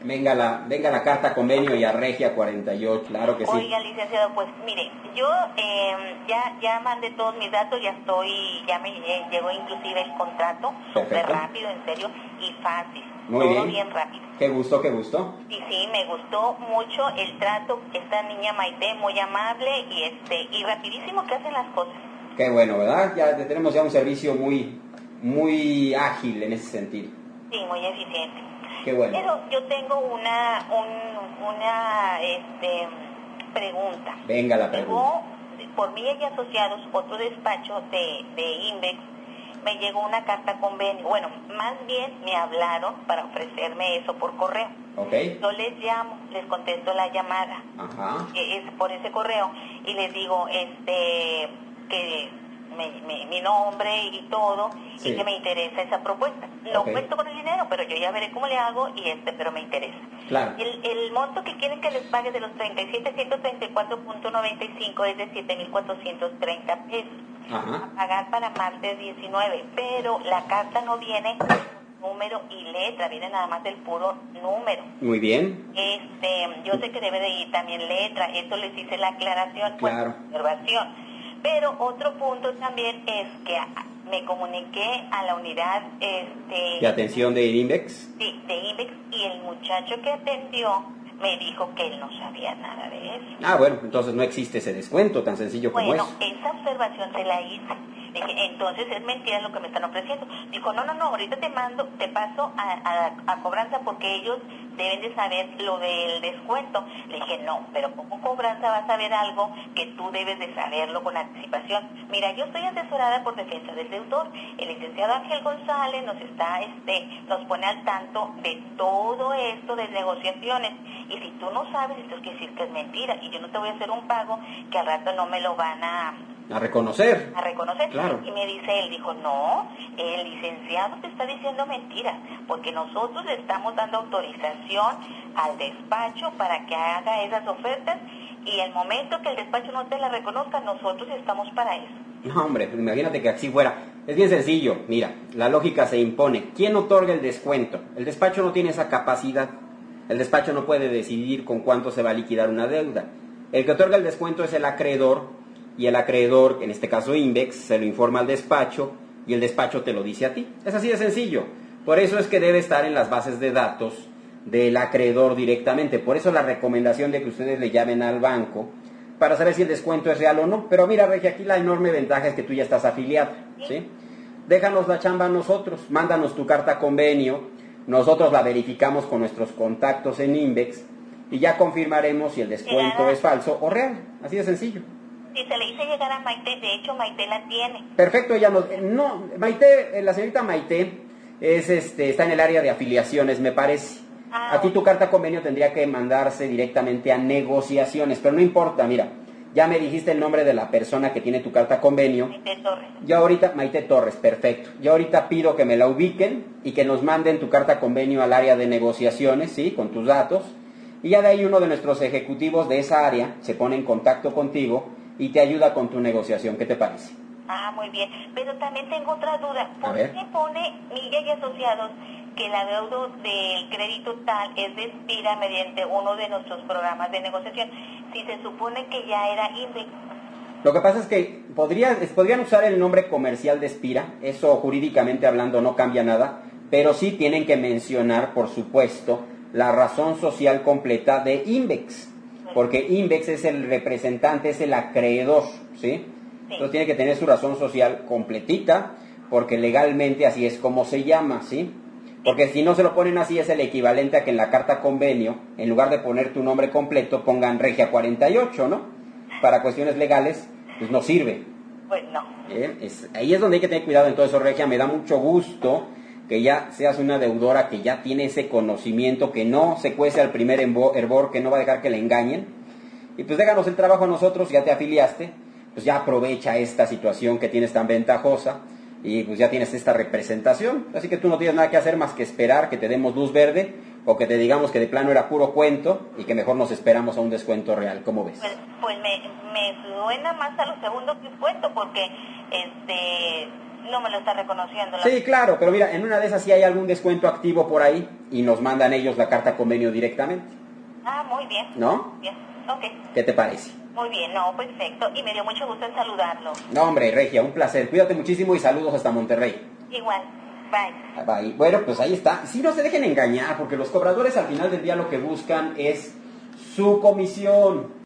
venga la carta convenio y a Regia 48, claro que sí. Oiga, licenciado, pues mire, yo ya mandé todos mis datos, ya me llegó inclusive el contrato, súper rápido, en serio, y fácil. Muy todo bien rápido. Qué gusto, qué gusto. Sí, me gustó mucho el trato, esta niña Maite, muy amable y rapidísimo que hacen las cosas. Qué bueno, ¿verdad? Ya tenemos ya un servicio muy ágil en ese sentido. Sí, muy eficiente. Qué bueno. Pero yo tengo una pregunta. Venga la pregunta. Por mí y asociados, otro despacho de Invex, me llegó una carta convenio. Bueno, más bien me hablaron para ofrecerme eso por correo. Okay. Yo les llamo, les contesto la llamada. Ajá. Es por ese correo y les digo que mi nombre y todo, sí, y que me interesa esa propuesta. No cuento con el dinero, pero yo ya veré cómo le hago pero me interesa. Claro. El monto que quieren que les pague de los 37.134.95 es de 7.430 pesos. Ajá. A pagar para martes 19, pero la carta no viene número y letra, viene nada más del puro número. Muy bien. Yo sé que debe de ir también letra, eso les hice la aclaración, claro, observación. Pero otro punto también es que me comuniqué a la unidad de atención de Invex. Sí, de Invex, y el muchacho que atendió me dijo que él no sabía nada de eso. Ah, bueno, entonces no existe ese descuento tan sencillo como eso. Bueno, esa observación se la hice. Dije, entonces es mentira lo que me están ofreciendo. Dijo, no, ahorita te paso a cobranza porque ellos deben de saber lo del descuento. Le dije, no, pero ¿cómo cobranza va a saber algo que tú debes de saberlo con anticipación? Mira, yo estoy asesorada por defensa del deudor. El licenciado Ángel González nos pone al tanto de todo esto de negociaciones. Y si tú no sabes, entonces quiere decir que es mentira. Y yo no te voy a hacer un pago que al rato no me lo van a reconocer. Claro. Y me dice él, dijo, no, el licenciado te está diciendo mentiras, porque nosotros le estamos dando autorización al despacho para que haga esas ofertas, y el momento que el despacho no te la reconozca, nosotros estamos para eso. No, hombre, imagínate que así fuera. Es bien sencillo, mira, la lógica se impone. ¿Quién otorga el descuento? El despacho no tiene esa capacidad. El despacho no puede decidir con cuánto se va a liquidar una deuda. El que otorga el descuento es el acreedor, y el acreedor, en este caso Invex, se lo informa al despacho y el despacho te lo dice a ti. Es así de sencillo. Por eso es que debe estar en las bases de datos del acreedor directamente. Por eso la recomendación de que ustedes le llamen al banco para saber si el descuento es real o no. Pero mira, Regia, aquí la enorme ventaja es que tú ya estás afiliado, ¿sí? Déjanos la chamba a nosotros, mándanos tu carta convenio, nosotros la verificamos con nuestros contactos en Invex y ya confirmaremos si el descuento es falso o real. Así de sencillo. Sí, se le hice llegar a Maite, de hecho Maite la tiene. Perfecto, ella Maite, la señorita Maite está en el área de afiliaciones, me parece. A ti tu carta convenio tendría que mandarse directamente a negociaciones, pero no importa, mira, ya me dijiste el nombre de la persona que tiene tu carta convenio. Maite Torres. Maite Torres, perfecto. Yo ahorita pido que me la ubiquen y que nos manden tu carta convenio al área de negociaciones, ¿sí? Con tus datos. Y ya de ahí uno de nuestros ejecutivos de esa área se pone en contacto contigo y te ayuda con tu negociación. ¿Qué te parece? Ah, muy bien. Pero también tengo otra duda. ¿Por qué pone Milla y Asociados que el adeudo del crédito tal es de Spira mediante uno de nuestros programas de negociación, si se supone que ya era Invex? Lo que pasa es que podrían usar el nombre comercial de Spira, eso jurídicamente hablando no cambia nada, pero sí tienen que mencionar, por supuesto, la razón social completa de Invex, porque Invex es el representante, es el acreedor, ¿sí? Entonces tiene que tener su razón social completita, porque legalmente así es como se llama, ¿sí? Porque si no se lo ponen así, es el equivalente a que en la carta convenio, en lugar de poner tu nombre completo, pongan Regia 48, ¿no? Para cuestiones legales, pues no sirve. Pues no. Ahí es donde hay que tener cuidado en todo eso, Regia. Me da mucho gusto que ya seas una deudora que ya tiene ese conocimiento, que no se cuece al primer hervor, que no va a dejar que le engañen. Y pues déjanos el trabajo a nosotros, ya te afiliaste, pues ya aprovecha esta situación que tienes tan ventajosa y pues ya tienes esta representación. Así que tú no tienes nada que hacer más que esperar que te demos luz verde o que te digamos que de plano era puro cuento y que mejor nos esperamos a un descuento real. ¿Cómo ves? Pues me suena más a lo segundo que cuento, porque no me lo está reconociendo. Sí, claro, pero mira, en una de esas sí hay algún descuento activo por ahí y nos mandan ellos la carta convenio directamente. Ah, muy bien. ¿No? Bien, ok. ¿Qué te parece? Muy bien, no, perfecto. Y me dio mucho gusto en saludarlo. No, hombre, Regia, un placer. Cuídate muchísimo y saludos hasta Monterrey. Igual, bye. Bye. Bueno, pues ahí está. Sí, no se dejen engañar, porque los cobradores al final del día lo que buscan es su comisión.